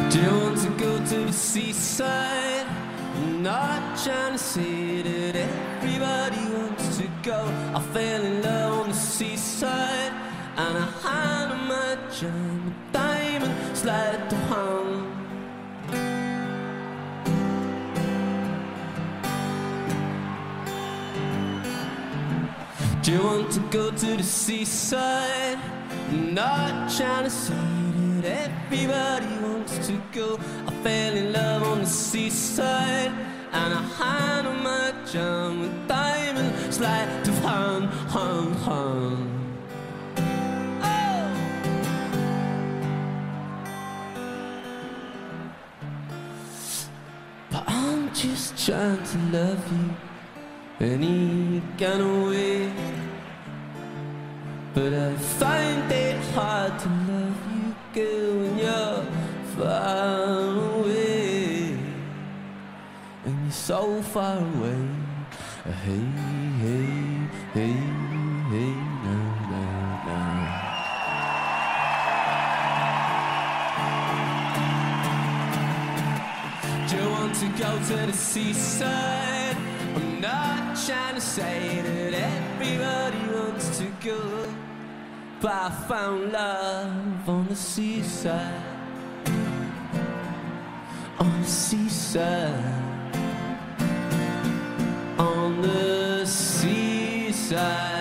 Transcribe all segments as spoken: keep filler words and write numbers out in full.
Do you want to go to the seaside? I'm not trying to say that everybody wants to go. I fell in love on the seaside, and I had my jam, a diamond slide to home. Do you want to go to the seaside? I'm not trying to say that everybody wants to go. I fell in love on the seaside, and I had on my jam with diamond slide to home, home, home. Oh! But I'm just trying to love you any kind of way. But I find it hard to love you, girl, when you're far away. And you're so far away. Hey, hey, hey, hey, no, no, no. Do you want to go to the seaside? I'm not trying to say that everybody wants to go, but I found love on the seaside, on the seaside, on the seaside.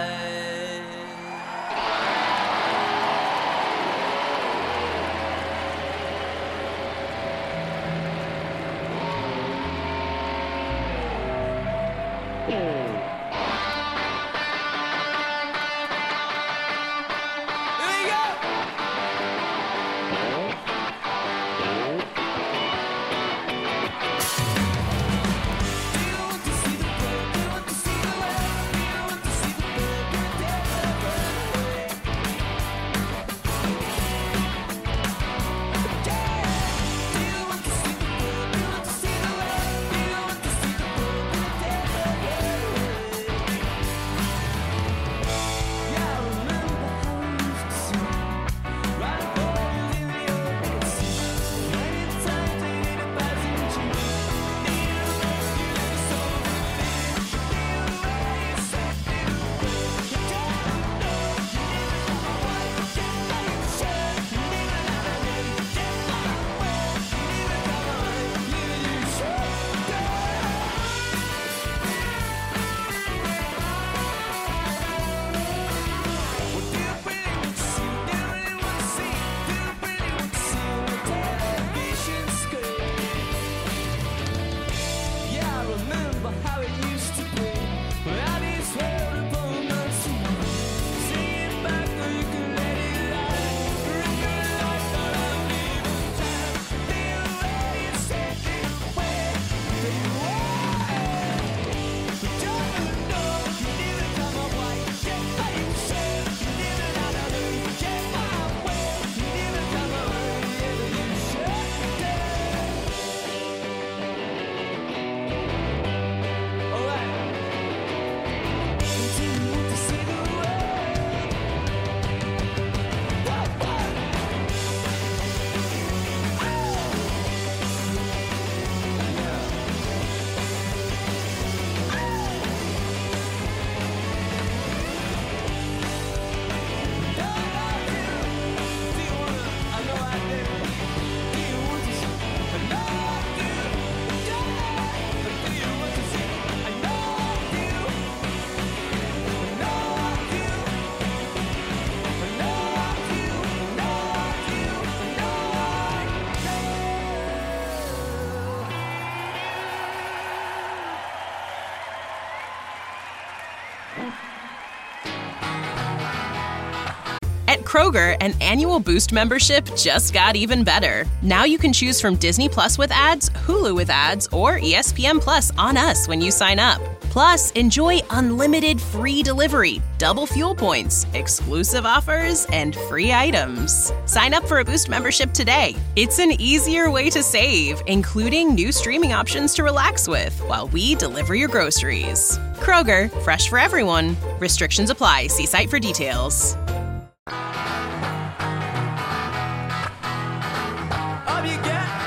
At Kroger, an annual Boost membership just got even better. Now you can choose from Disney Plus with ads, Hulu with ads, or E S P N Plus on us when you sign up. Plus, enjoy unlimited free delivery, double fuel points, exclusive offers, and free items. Sign up for a Boost membership today. It's an easier way to save, including new streaming options to relax with while we deliver your groceries. Kroger, fresh for everyone. Restrictions apply. See site for details. All you got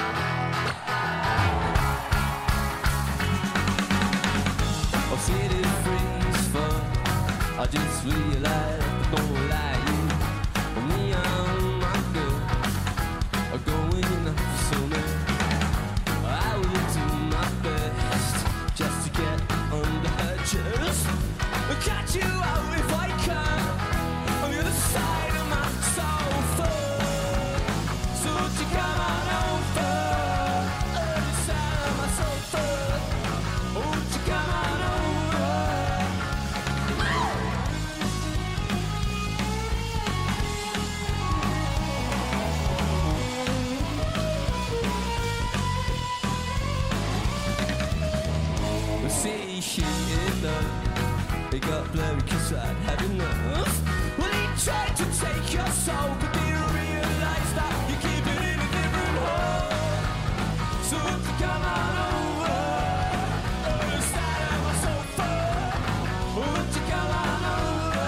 blurry kiss I'd had enough. Well, he tried to take your soul, but didn't realize that you keep it in a different hole. So won't you come on over? The side of my sofa. Won't you come on over?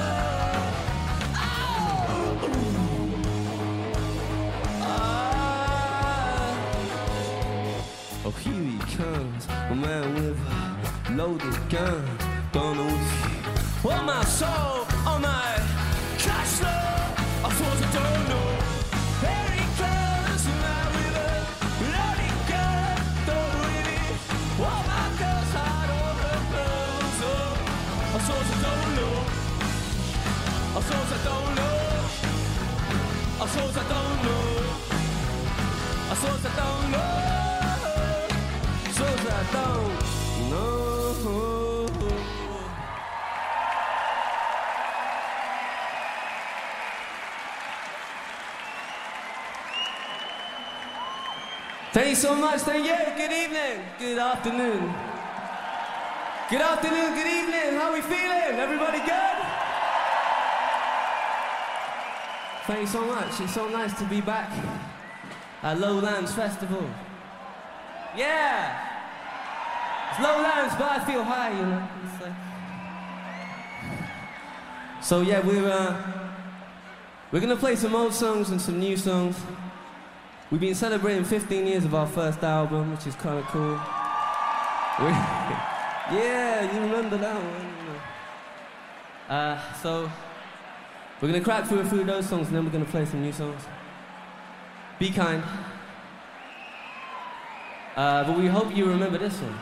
Oh, ah. Oh, here he comes, a man with a loaded gun. Gonna with you. Oh, my soul, oh, my cash flow. I suppose I don't know. Very close, a man with a loaded gun. Don't really. Oh, my girl's heart over blows. Oh, I suppose I don't know. I suppose I don't know. I suppose I don't know. I suppose I don't know. I suppose I don't know. Thank you so much, thank you. Good evening, good afternoon. Good afternoon, good evening. How are we feeling? Everybody good? Thank you so much. It's so nice to be back at Lowlands Festival. Yeah! It's Lowlands, but I feel high, you know. It's like... So yeah, we're uh, we're gonna play some old songs and some new songs. We've been celebrating fifteen years of our first album, which is kind of cool. Yeah, you remember that one. Uh, so, we're going to crack through a few of those songs and then we're going to play some new songs. Be kind. Uh, but we hope you remember this one.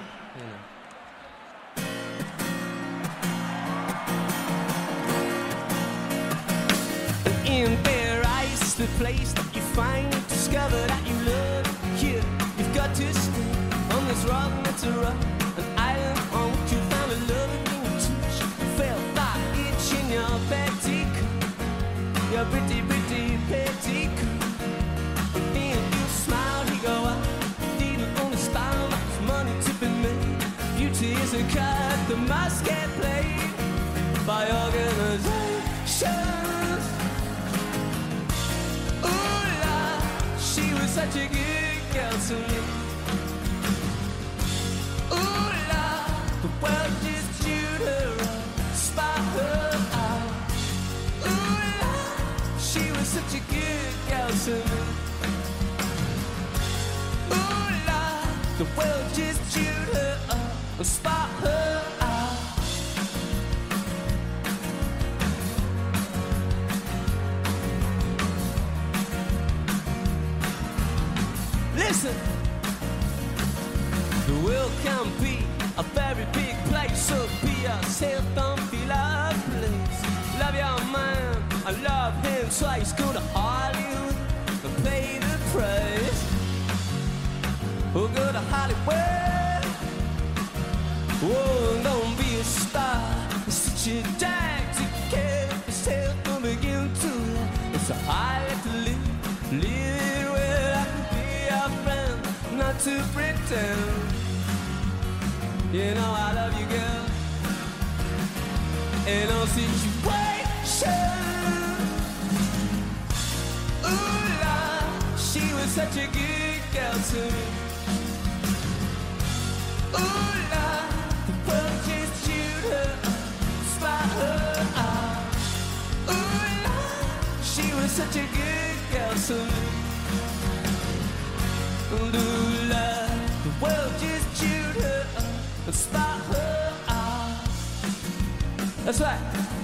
You know. In paradise, the place that you find, discover that you love here. You've got to stay on this rock, that's a rock, an island on which you found a loving touch. Felt that itch in your petticoat, your pretty, pretty petticoat. And then you smiled, you go out, didn't own a style, there's money to be made. Beauty is a card that must get played by organizations. Such a good girl to me. Ooh la, the world just chewed her up, spot her out. Ooh la, she was such a good girl to me. Ooh la, the world just chewed her up, spot her out. Listen, the world can be a very big place, so be yourself, don't feel out of place. Love your man, I love him twice. Go to Hollywood and pay the price. Or go to Hollywood. Whoa, don't be a star. It's such a drag to care yourself from begin to end. It's a hard to live, live it well. Friend, not to pretend. You know I love you, girl. In no situation. Ooh la, she was such a good girl to me. Ooh la, the world just chewed her up, spot her out. Ooh la, she was such a good girl to me. Lula, the world just chewed her up and spot her out. That's right.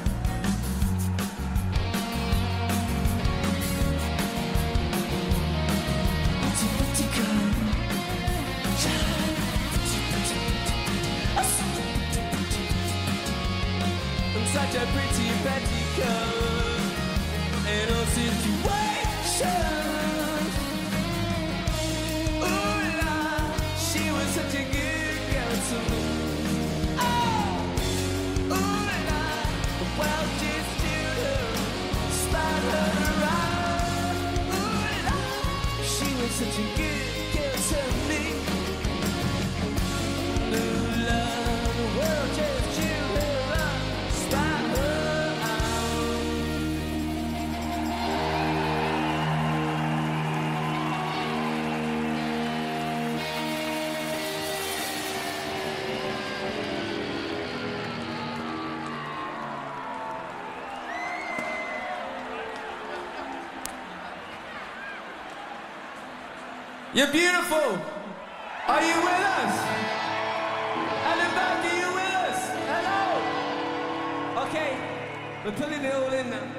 I'm such a pretty petticoat in a situation. Such a good girl to me. Oh, ooh la, the world just chewed her, spun her around. Ooh la, she was such a good girl to me. Ooh la, the world just chewed her up, spun You're beautiful. Are you with us? At the back, are you with us? Hello? Okay, we're putting it all in now.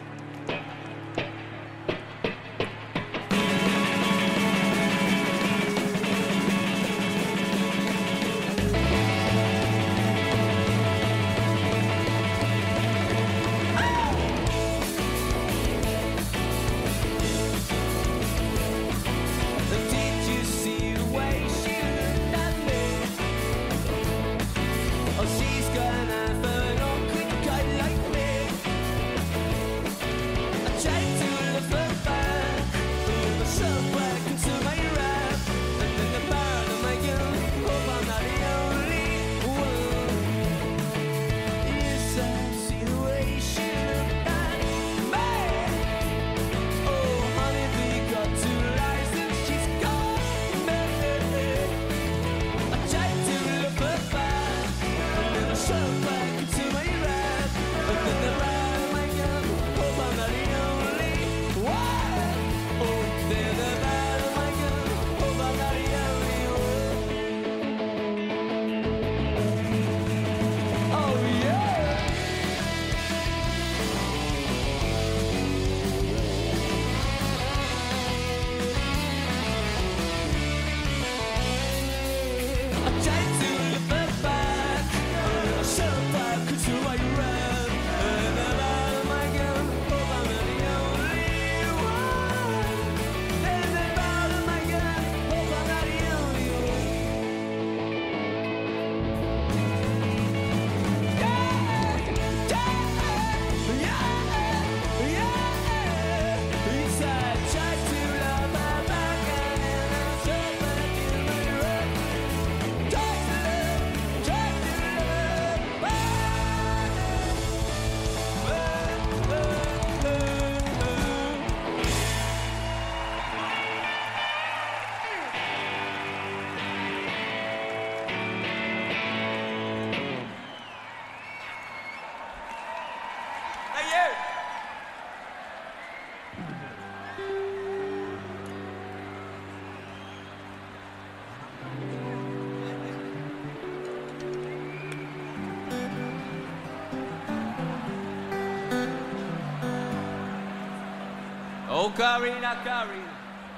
Oh, Karina, Karina.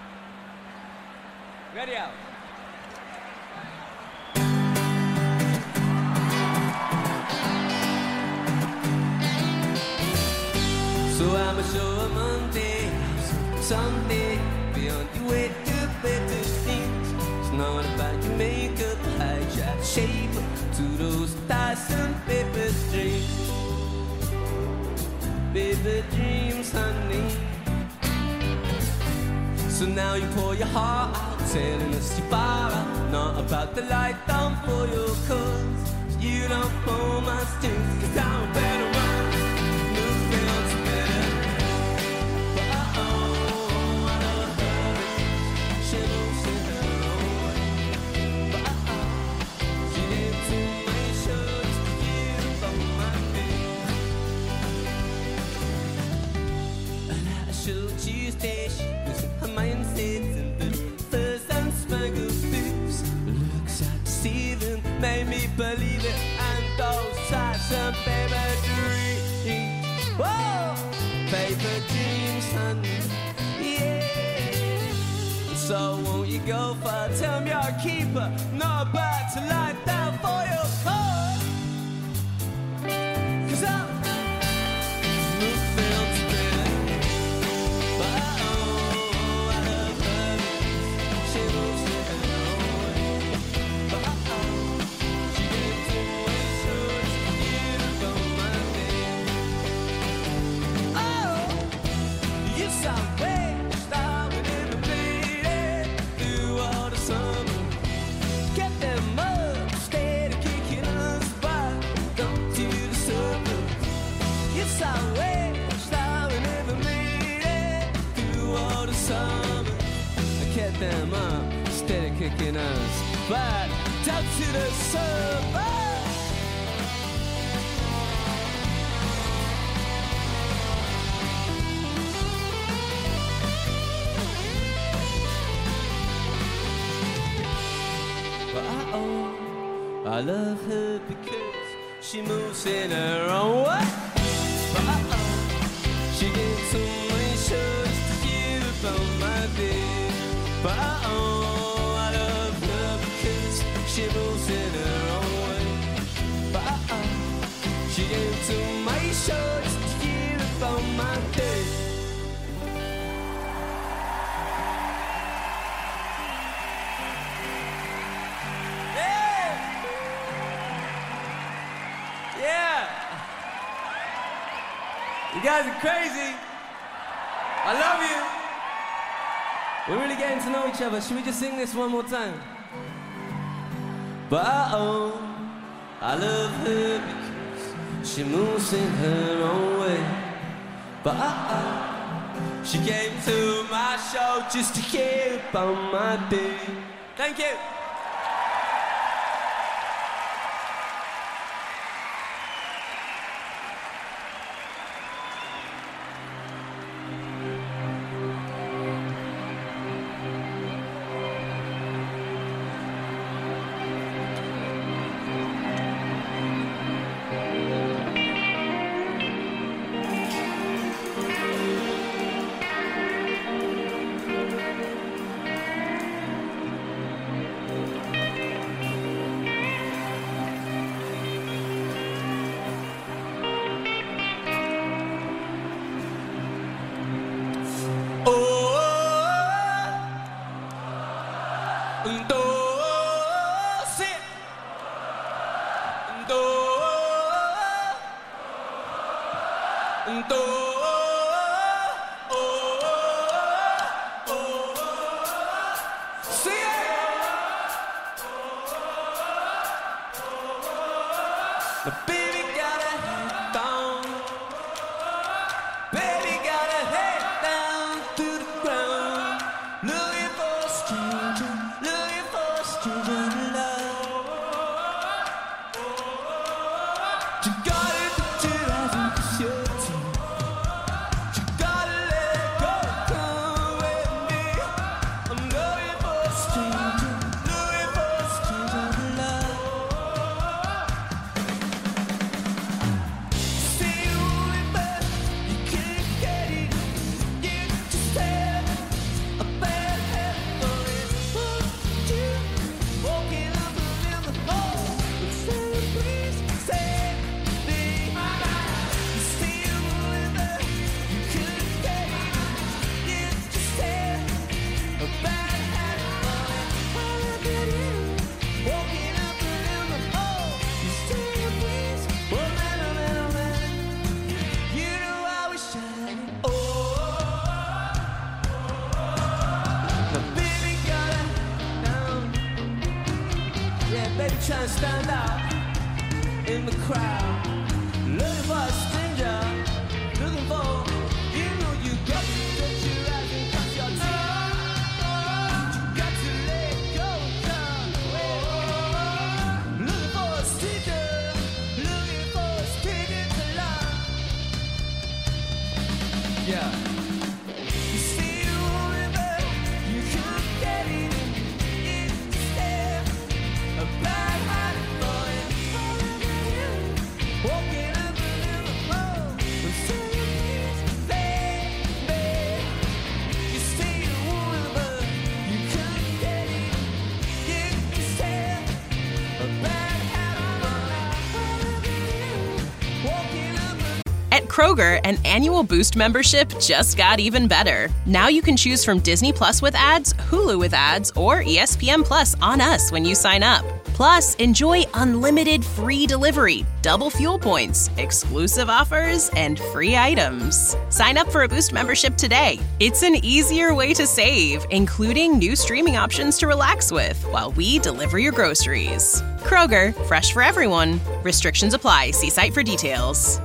Ready out. So I'm a show a Monday, Sunday, beyond the way to better things. It's not about your makeup, hijack shape to those Tyson paper dreams. Paper dreams, honey. So now you pour your heart out, telling us you far out. Not about the light down for your cause. You don't pull my strings, cause I'm a better run. Move feels better. But uh-oh, I know her. She knows she her own way. But uh-oh, she didn't take my shows to give up my thing. And I showed you station. Her mindsets and the furs and smuggled boots. Looks like deceiving, made me believe it. And those types of paper dreams. Whoa! Paper dreams, honey. Yeah. So won't you go far? Tell me you're a keeper. Not about to lie down for your cause. Cause I'm them up, steady kicking us back down to the suburbs. I love her because she moves in her own way. But uh-oh, she gave too many shows to hear about my day. But uh-oh, I love her because she moves in her own way. But uh-oh, she gave too many shows to hear about my day. You guys are crazy. I love you. We're really getting to know each other. Should we just sing this one more time? But uh-oh, I love her because she moves in her own way. But uh-oh, she came to my show just to hear about my day. Thank you. Trying to stand out in the crowd, looking for a stranger, looking for, you know you got to get your eyes and cut your teeth. You got to let go, come away. Looking for a stranger, looking for a stranger to love. Yeah. You see a woman, but you can't get it. It's there, a bad. At Kroger, an annual Boost membership just got even better. Now you can choose from Disney Plus with ads, Hulu with ads, or E S P N Plus on us when you sign up. Plus, enjoy unlimited free delivery, double fuel points, exclusive offers, and free items. Sign up for a Boost membership today. It's an easier way to save, including new streaming options to relax with while we deliver your groceries. Kroger, fresh for everyone. Restrictions apply. See site for details.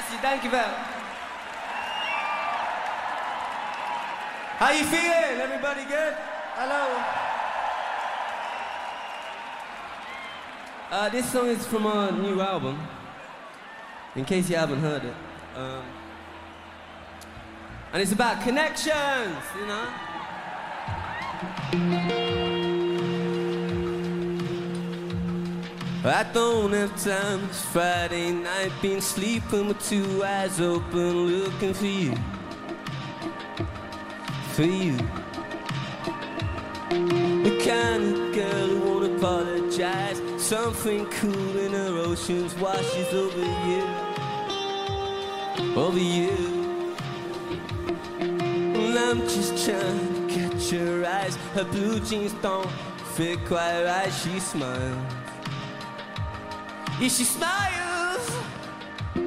Merci, dankjewel. How you feeling? Everybody good? Hello. Uh, this song is from our new album, in case you haven't heard it. Um, and it's about connections, you know? I don't have time, it's Friday night, been sleeping with two eyes open, looking for you, for you. The kind of girl who won't apologize, something cool in her oceans washes over you, over you. Well, I'm just trying to catch her eyes, her blue jeans don't fit quite right, she smiles. Yeah, she smiles. I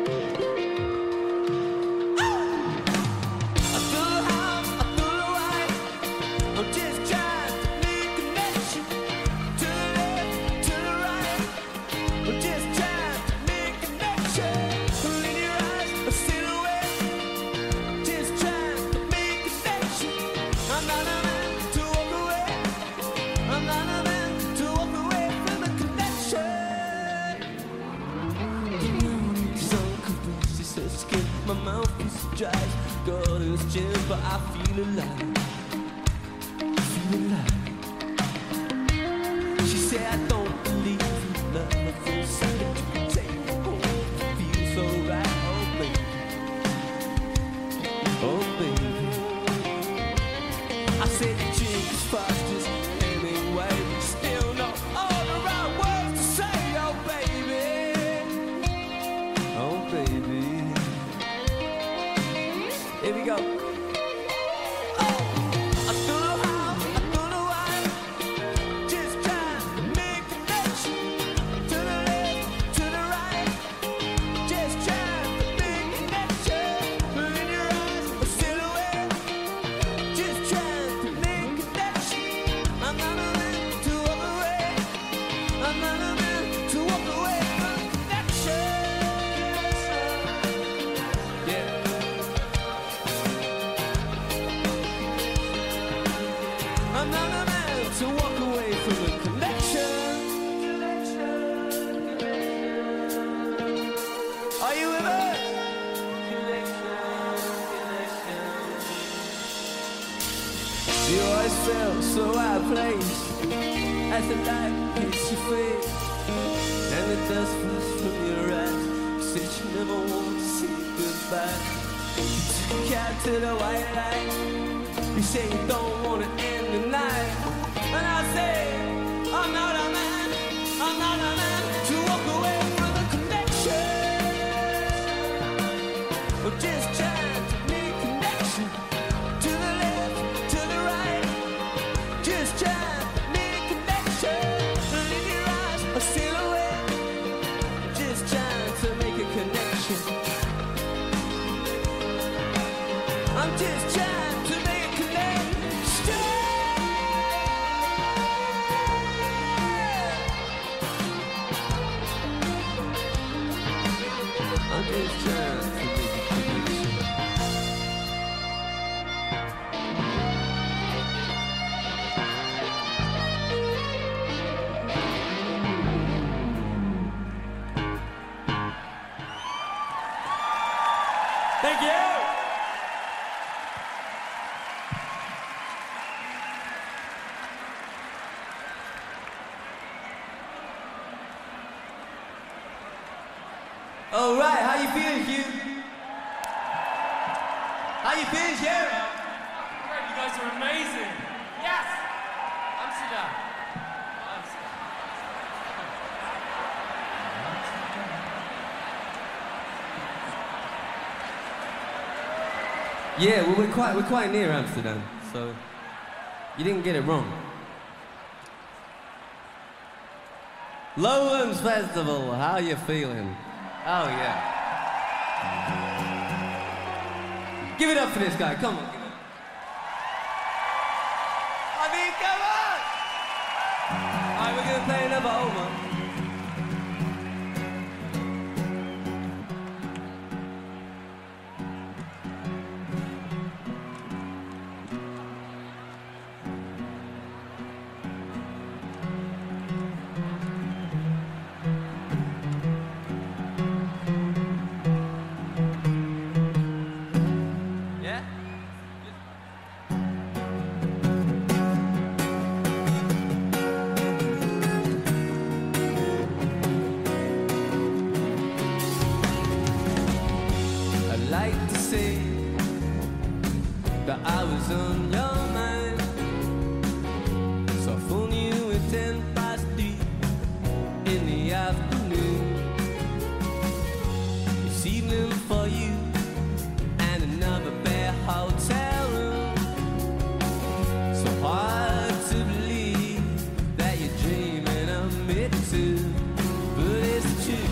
feel how, I feel right. I'm just trying to make a connection to the left, to the right. I'm just trying to make a connection. In your eyes, a silhouette. Just trying to make a connection. I'm not a man to walk away. I'm not a man to walk away from the connection. My mouth is dry, Gordon's gin, but I feel alive, feel alive. She said I don't believe in love, I feel sad that you can take me home. It feels so right, oh baby, oh baby. I said the drink is fast as Hemingway, but still know all the right words to say, oh baby, oh baby. Here we go. Oh, I don't know how, I don't know why. Just trying to make a connection to the left, to the right. Just trying to make a connection. In your eyes, a silhouette. Just trying to make a connection. I'm not a man to walk away. I'm not a man to walk away from connection. Yeah. I'm not a man to walk away from a connection. Are you with us? You always felt so out of place as the light hits your face and the dust falls from your eyes. You said you never want to say goodbye. You took out to the white light. You say you don't want to end the night. And I say, I'm not a man, I'm not a man to walk away from the connection. I'm just trying to make a connection to the left, to the right. Just trying to make a connection. In your eyes, a silhouette. Just trying to make a connection. I'm just trying to make a connection. I'm just trying to make a connection. Thank you. All right, how you feeling, Hugh? How you feeling, Hugh? Great, you guys are amazing. Yes! Amsterdam. Amsterdam. Yeah, well, we're quite, we're quite near Amsterdam, so you didn't get it wrong. Lowlands Festival, how you feeling? Oh, yeah. Give it up for this guy, come on. Give it up. I mean, come on! All right, we're gonna play another old one. that I was on your mind. So I phone you at ten past three in the afternoon. This evening for you and another bare hotel room. So hard to believe that you're dreaming of me too, but it's true.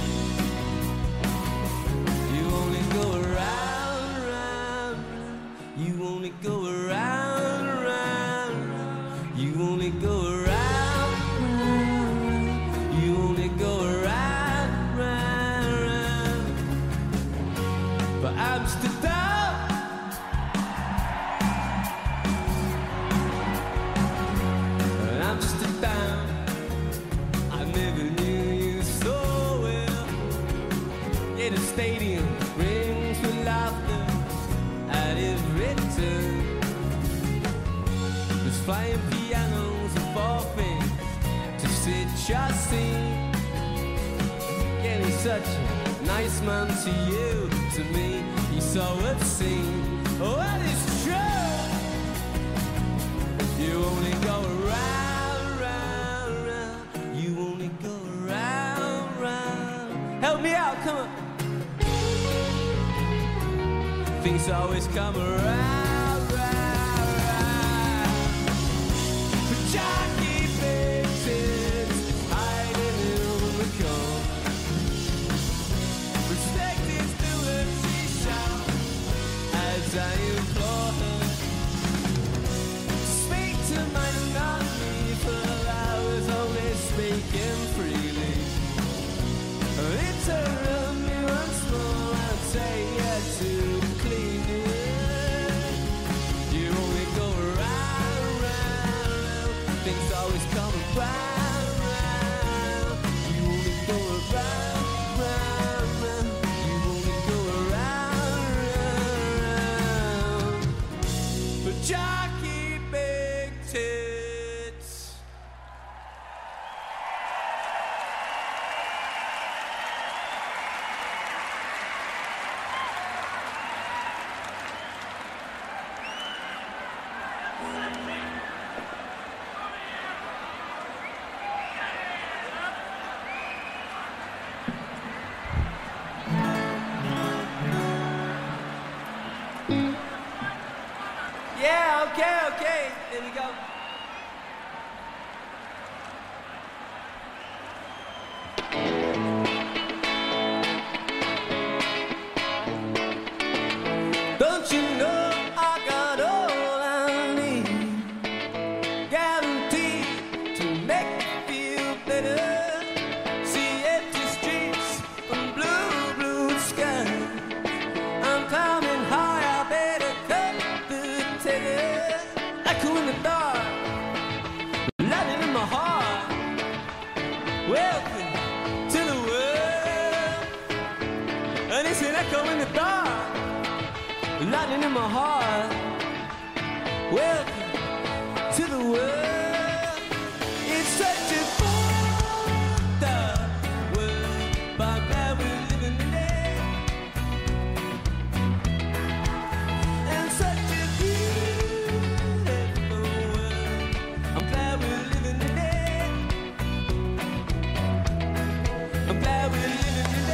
You only go around, round, you only go around, round, you only go around, round, you only go around, round, round. But Amsterdam, Amsterdam, I never knew you so well. Yeah, the stadium rings with laughter at every turn. There's flying pianos and forfeits to sit your scene. Yeah, he's such a nice man to you, to me, he's so obscene. Oh, that is true. You only go around, round, round. You only go around, round. Help me out, come on. Things always come around, round, round. But Jackie Fixes hiding in the corner. Respected still that she shouts as I implore her. Speak to mine, not me, for I was only speaking freely. It's a room you once more, I'd say yeah to clean it. You only go around, round, round. Things always come around, round. You only go around, round, round. You only go around, round, round. But Jockey Big Tits. Yeah, okay, okay. There we go. Don't you know I got all I need? Guaranteed to make me feel better. See empty streets and blue, blue sky. I'm climbing high, I better cut the ticket. Echo in the dark, lightning in my heart. Welcome to the world. And it's an echo in the dark, lightning in my heart. Welcome to the world. It's such a fucked up world, but I'm glad we're living in it. And such a beautiful world. I'm glad we're living in it. I'm glad we're living in it.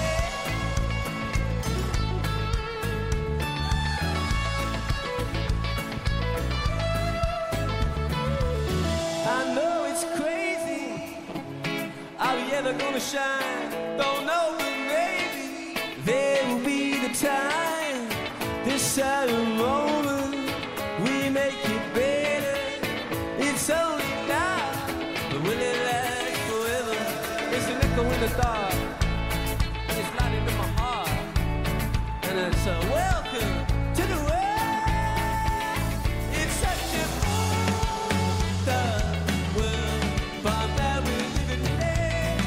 I know it's crazy. Are we ever gonna shine? Don't know, but maybe there will be the time. This sad moment, we make it better. It's only now, but will it last forever? It's an echo in the dark. It's lighting in my heart. And it's a welcome to the world. It's such a fucked up world, but I'm glad we're living in it.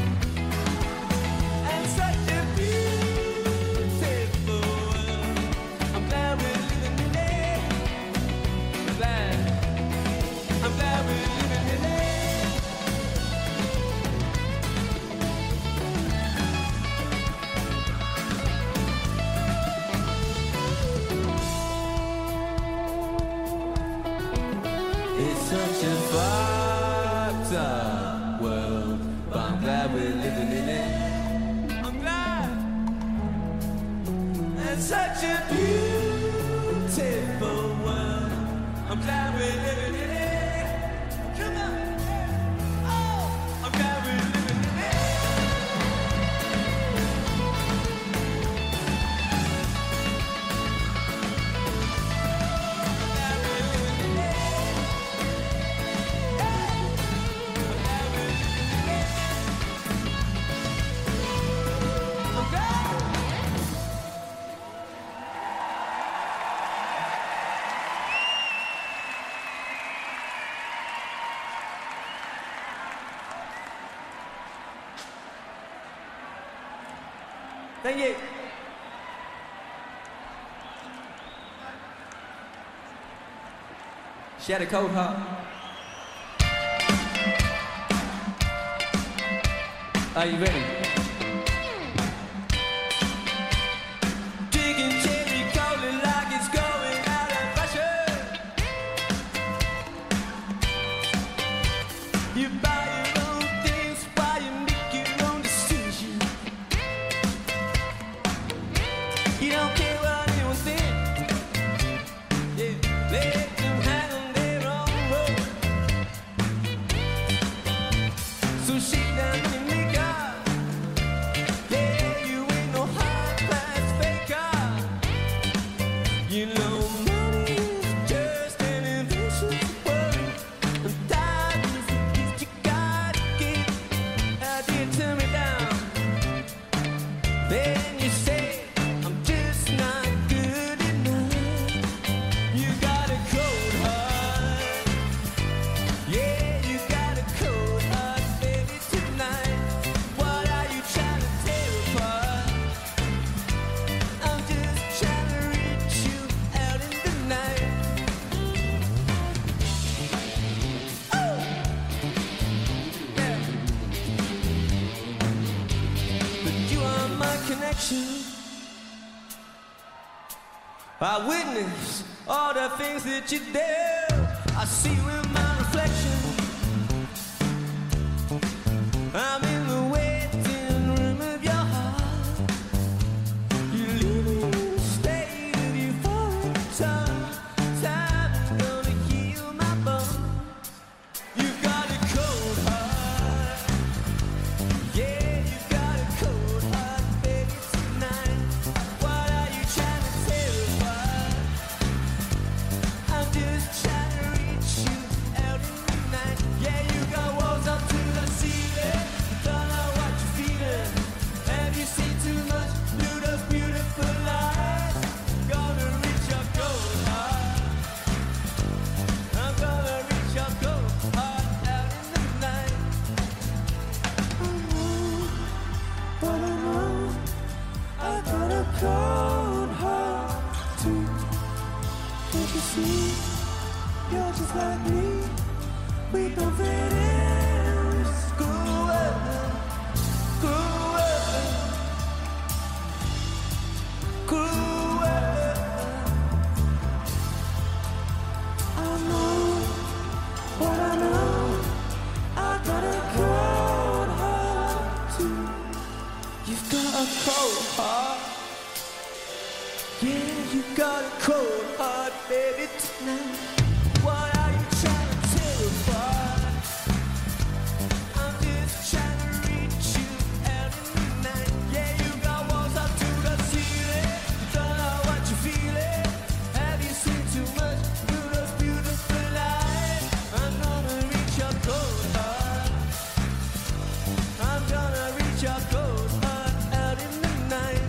And such a beautiful world. such a fucked up world, but I'm glad we're living in it. I'm glad. It's such a beautiful world. I'm glad we're living in it. Come on. Oh, I'm glad we're living in it. Thank you. She had a cold heart. Are you ready? Drinking cherry cola like it's going out of fashion. You buy your own things while you make your own decisions. You don't care what anyone thinks. Yeah, let them hang on their own road. So shake down your makeup. Yeah, you ain't no high-class faker. You know money is just an invention to worry. And time is the gift you gotta give. How do you turn me down? Then you say I'm just not good enough. You got a cold heart. Yeah, you got a cold heart, baby, tonight. What are you trying to tear apart? I'm just trying to reach you out in the night. Oh, yeah. But you are my connection. I witness all the things that you do. I see with my reflection. I'm in the waiting room of your heart. You leave me in a state of euphoric time. Time is gonna heal my bones. You got a cold heart. Yeah, you got a cold heart, baby, tonight. What are you trying to tear apart? I'm just trying to reach you out in the night. Yeah, you got walls up to the ceiling. Don't know what you're feeling. Have you seen too much beautiful, beautiful light? Gonna reach your cold heart. I'm gonna reach your cold heart out in the night. I know, but I know I got a cold heart too. Can't you see? You're just like me. We don't fit in. Screw up, screw up, screw up. I know what I know. I got a cold heart too. You've got a cold heart. Yeah, you got a cold heart, baby, tonight. What are you trying to tear apart? I'm just trying to reach you out in the night. Yeah, you got walls up to the ceiling. Don't know what you're feeling. Have you seen too much beautiful, beautiful light? I'm gonna reach your cold heart. I'm gonna reach your cold heart out in the night.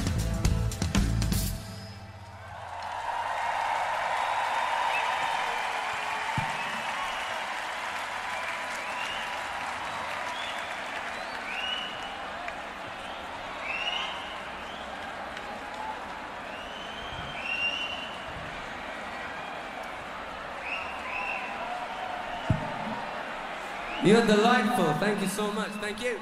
You're delightful. Thank you so much. Thank you.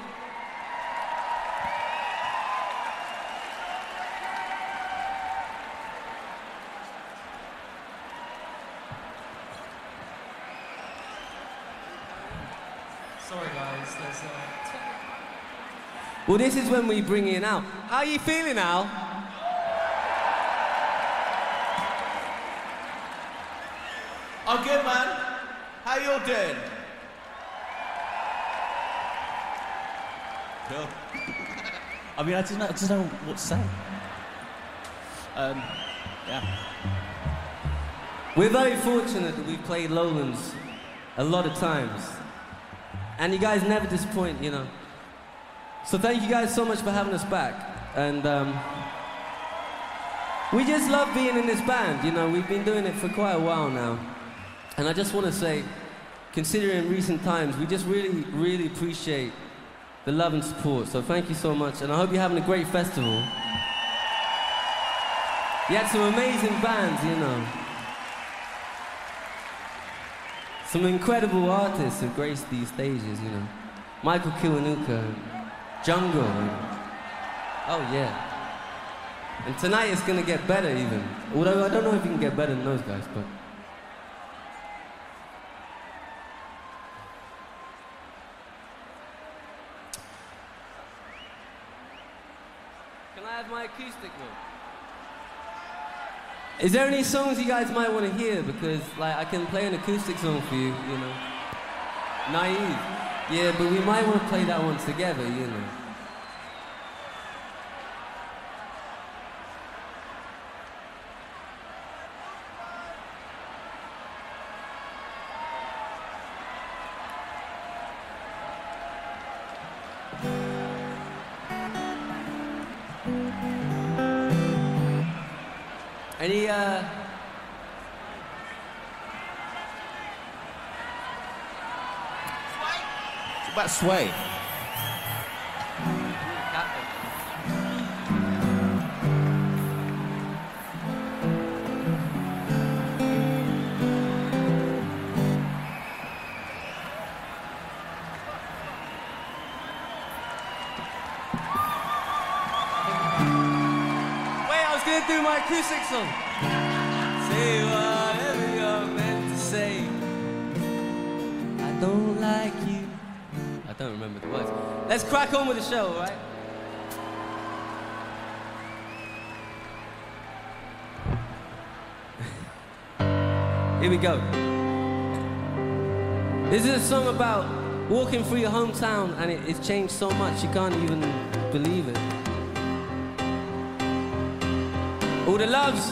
Sorry, guys. There's uh... Well, this is when we bring in Al. How are you feeling, Al? I'm good, man. How you all doing? Cool. I mean, I just, know, I just don't know what to say. Um, yeah. We're very fortunate that we've played Lowlands a lot of times. And you guys never disappoint, you know. So thank you guys so much for having us back. And um, we just love being in this band, you know. We've been doing it for quite a while now. And I just want to say, considering recent times, we just really, really appreciate the love and support. So thank you so much. And I hope you're having a great festival. You had some amazing bands, you know. Some incredible artists have graced these stages, you know. Michael Kiwanuka, Jungle. And, oh, yeah. And tonight it's gonna get better, even. Although I don't know if you can get better than those guys, but. Can I have my acoustic one? Is there any songs you guys might want to hear? Because, like, I can play an acoustic song for you, you know. Naive. Yeah, but we might want to play that one together, you know. Any, uh... It's about Sway. Do my acoustic song. Say whatever you're meant to say. I don't like you. I don't remember the words. Let's crack on with the show, all right? Here we go. This is a song about walking through your hometown, and it, it's changed so much you can't even believe it. All the loves.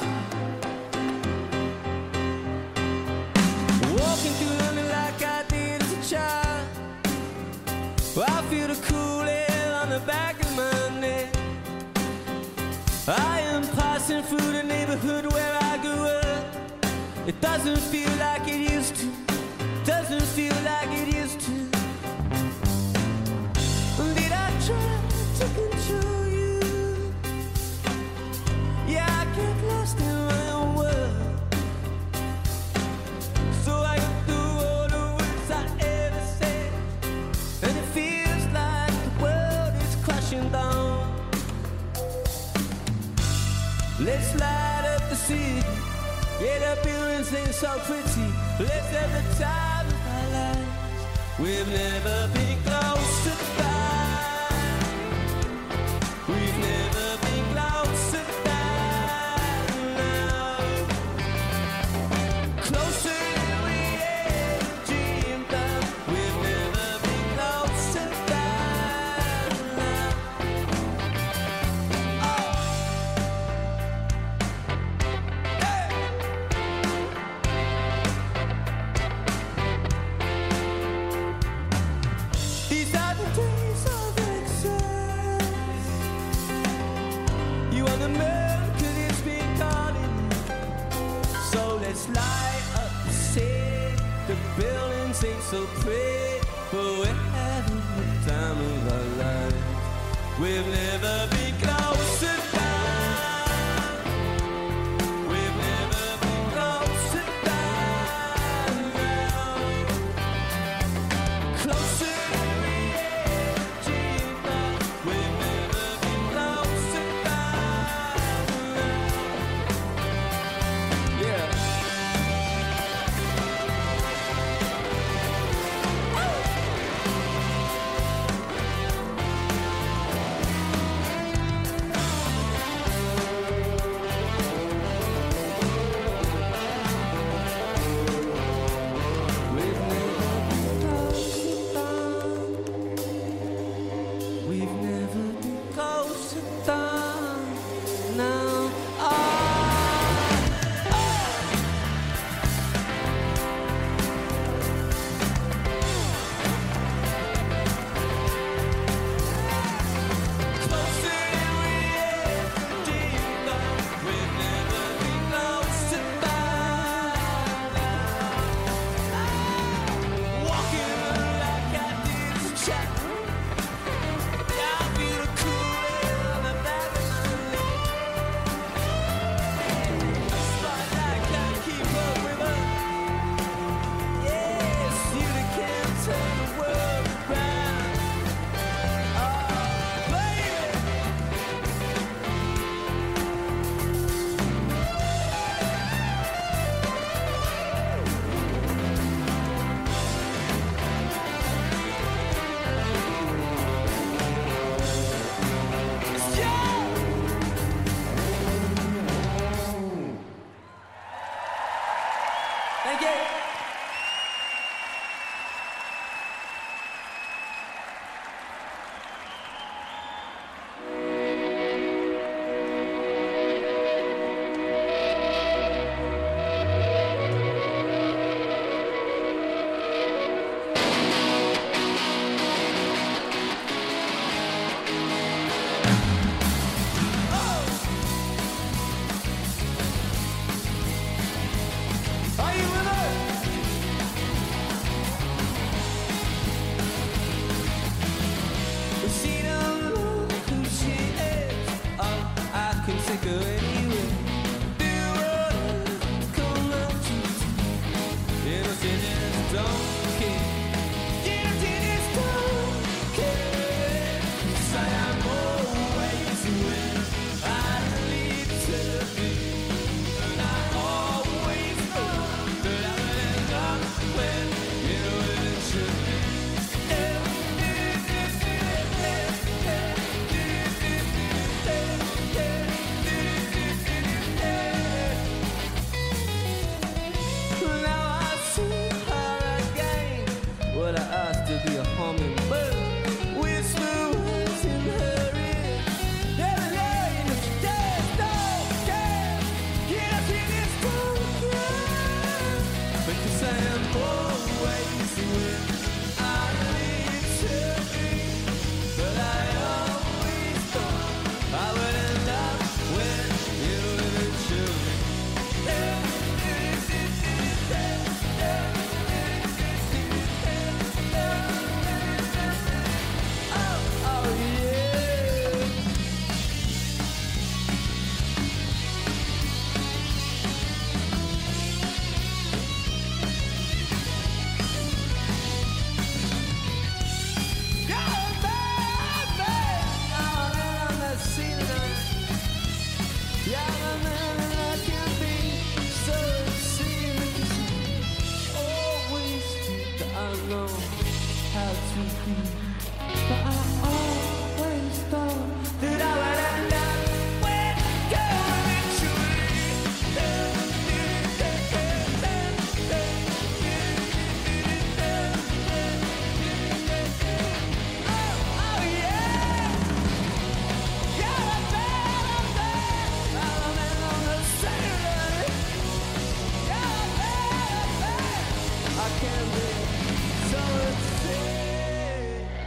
Walking through London like I did as a child. I feel the cool air on the back of my neck. I am passing through the neighborhood where I grew up. It doesn't feel like it used to. Doesn't feel like it used to. Did I try to control you? Yeah, I get lost in my own world. So I go through all the words I ever said, and it feels like the world is crashing down. Let's light up the city. Yeah, the buildings ain't so pretty. Let's have the time of our lives. We've never been close to that. We've never been close to that. So pray, but we're having the time of our lives. We've never been close to that. We've never been close to that. Closer to reality, but we've never been close to that. Yeah. Thank you. Are you with us? She don't know who she is. Oh, I can take her anywhere. Do whatever come out to you. You know she just don't care. You know she just don't care. 'Cause I am always where I need to be. And I always know that I will end up where you know it should be. Now I see her again. Well, I asked to be a hummingbird. Whisper words in her ear. Every day, she just don't care. Yes, she just don't care. Because I am always where I need to be. But I always thought I would end up where you really should be. Oh, oh yeah. I can't be so sick.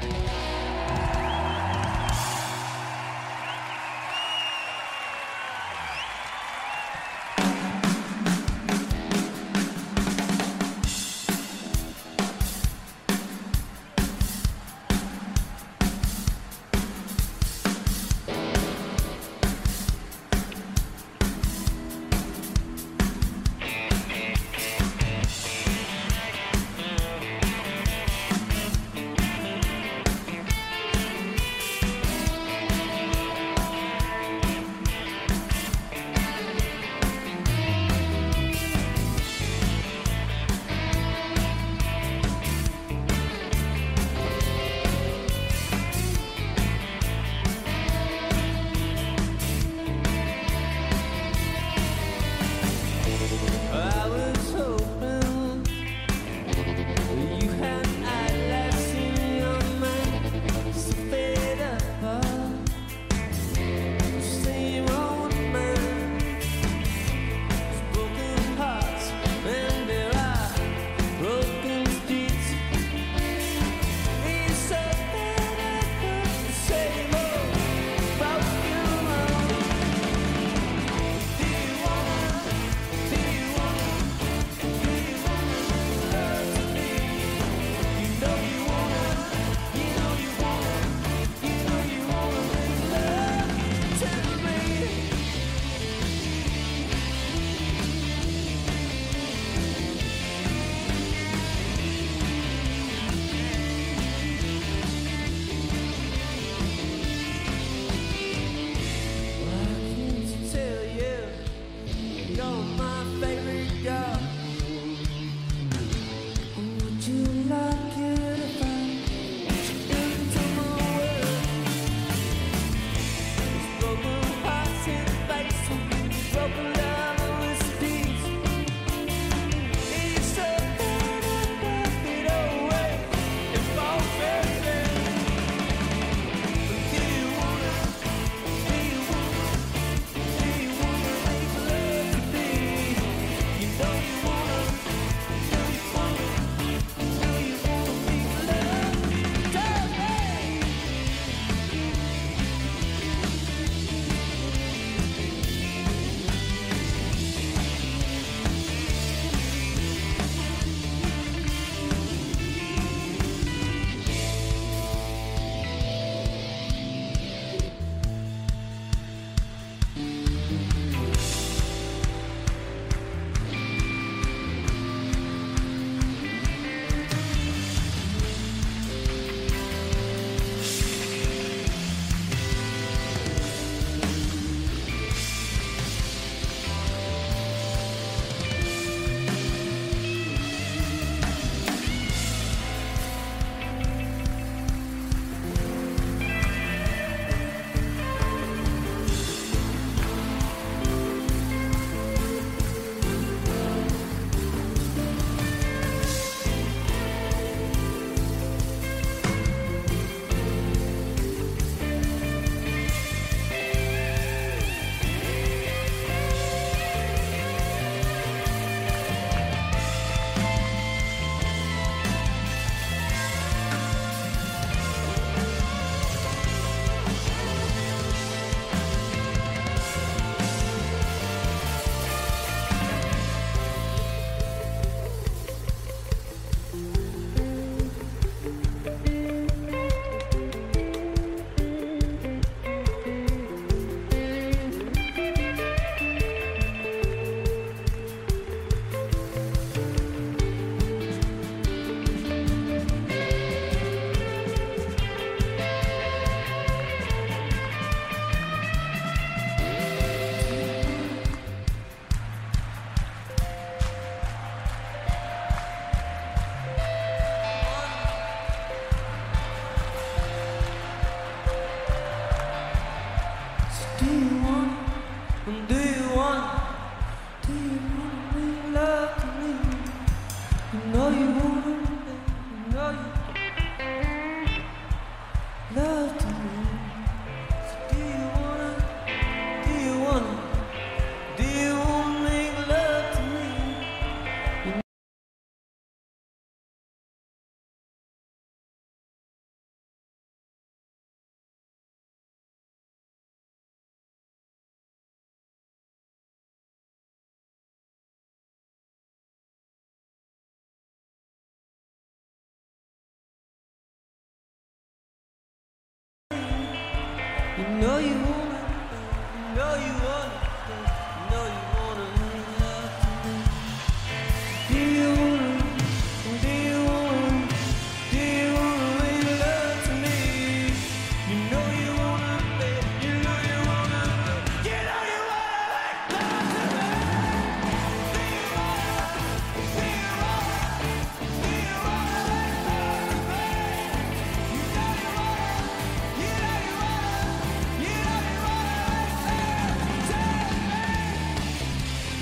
know you wanna, you know you wanna, you know you wanna make love to me. Do you wanna, do you wanna, do you wanna make love to me? You know you wanna, babe, you know you wanna, you know you wanna make love to me. Do you wanna, do you wanna, do you wanna make love to me? You know you wanna, you know you wanna, you know you wanna make love to me.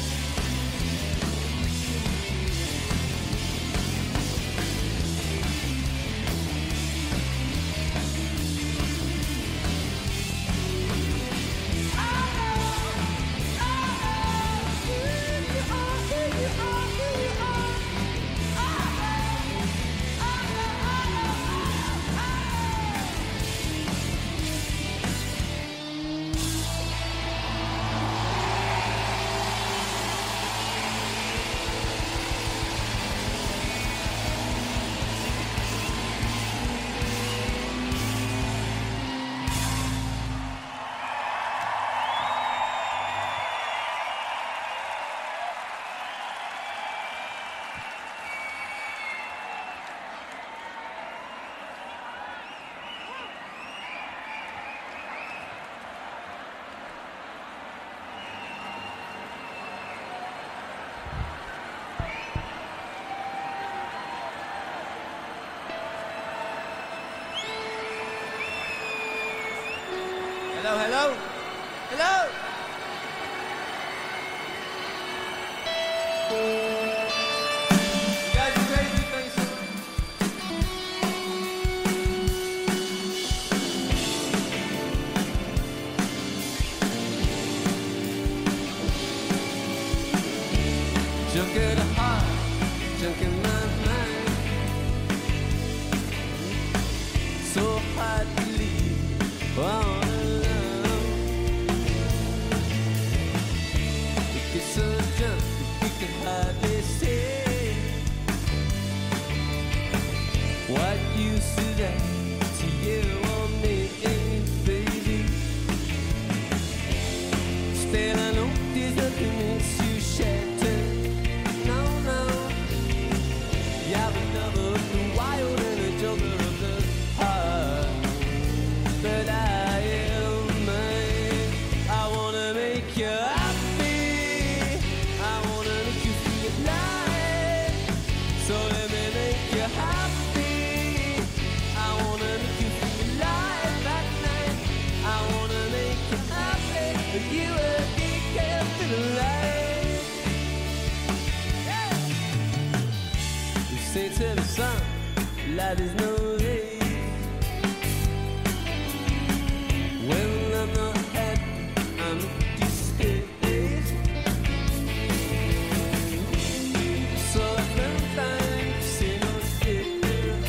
Hello, hello, hello. You guys are crazy, thanks so much. Junk in the heart, junk in my mind. So hard to leave all alone. We get so drunk we can hardly say what use is that to you or me, baby. Still I know there's nothing makes you shatter. No, no. You're a lover of the wild and a joker of the heart. But I am mine. I wanna make you happy. I wanna make you feel alive. So let me make you happy. I wanna make you feel alive at night. I wanna make you happy. But you again can't feel alive. Yeah. You say to the sun, light is no race. When I'm not happy, I'm disgraced. So I spend time to say no shit.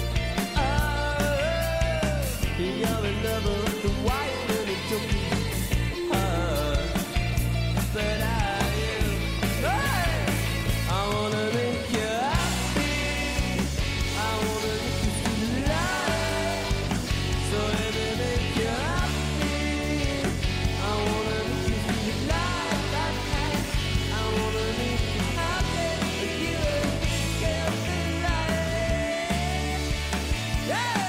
Oh, you're a lover of the wild and the joking heart. But I am, hey, I wanna make you happy. I wanna make you feel alive. So let me make you happy. I wanna make you feel alive that night. I wanna make you happy. But you can't feel alive. Yeah.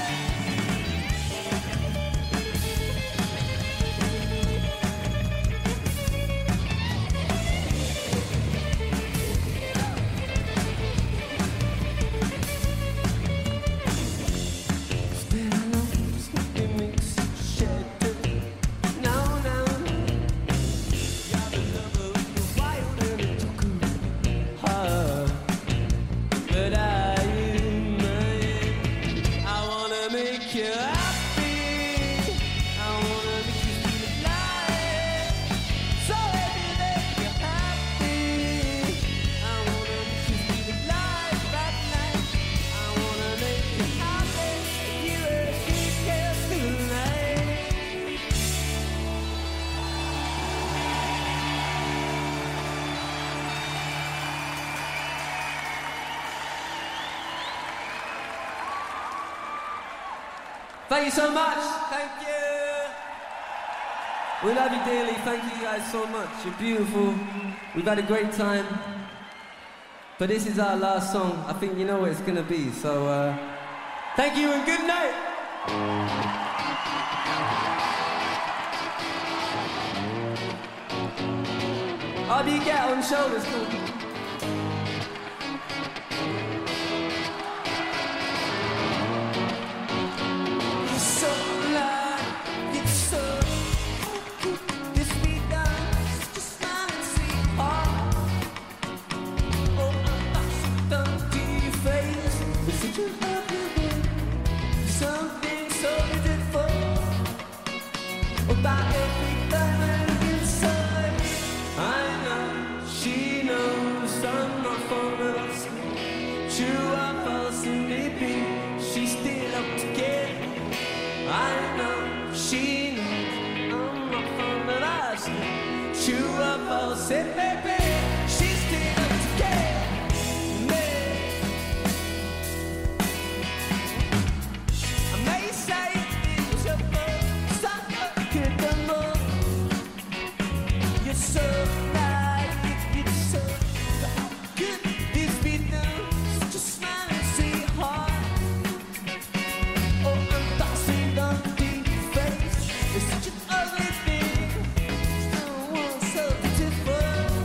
Still I know there's nothing makes you shatter. No, no, no. You're the lover of the wild and the joker heart. But I am mine. I wanna make you happy. I wanna make you feel alive. So let me make you happy. I wanna make you feel alive that night. I wanna make you happy. You again can't feel alive. Thank you so much. Thank you. We love you dearly. Thank you guys so much. You're beautiful. We've had a great time. But this is our last song. I think you know what it's gonna be. So, uh, thank you and good night. How do you get on shoulders? Cool. Say, baby, she's still up to get me. I may say it's your first time looking at more. You're so nice, you're so how could this be done? Such a smiling sweetheart. Oh, I'm tossing on the face. It's such an ugly thing. Still want so beautiful.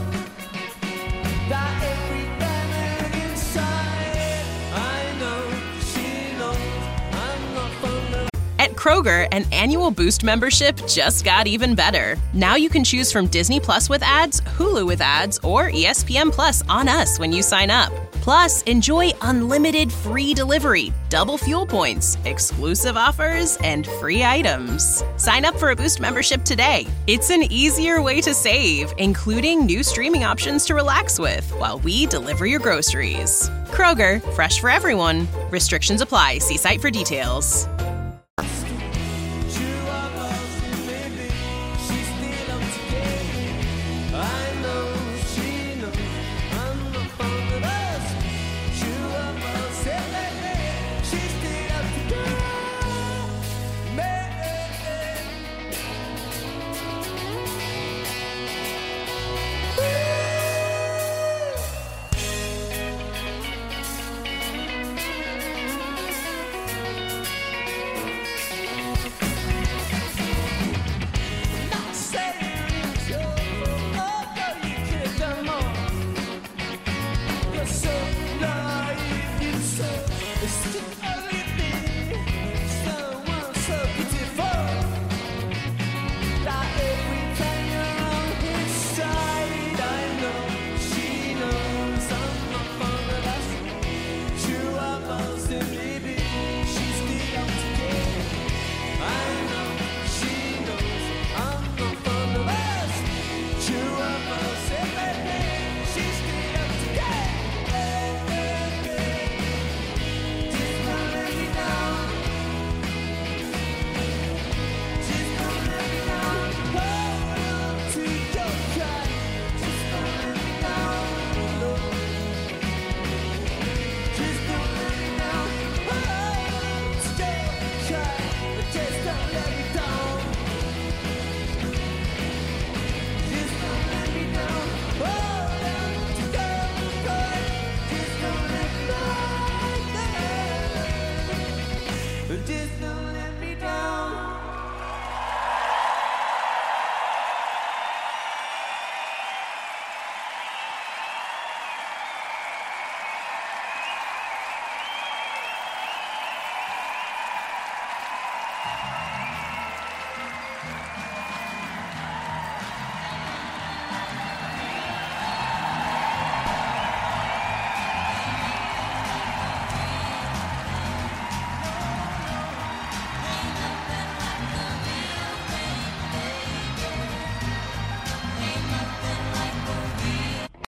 At Kroger, an annual Boost membership just got even better. Now you can choose from Disney Plus with ads, Hulu with ads, or E S P N Plus on us when you sign up. Plus, enjoy unlimited free delivery, double fuel points, exclusive offers, and free items. Sign up for a Boost membership today. It's an easier way to save, including new streaming options to relax with while we deliver your groceries. Kroger, fresh for everyone. Restrictions apply. See site for details.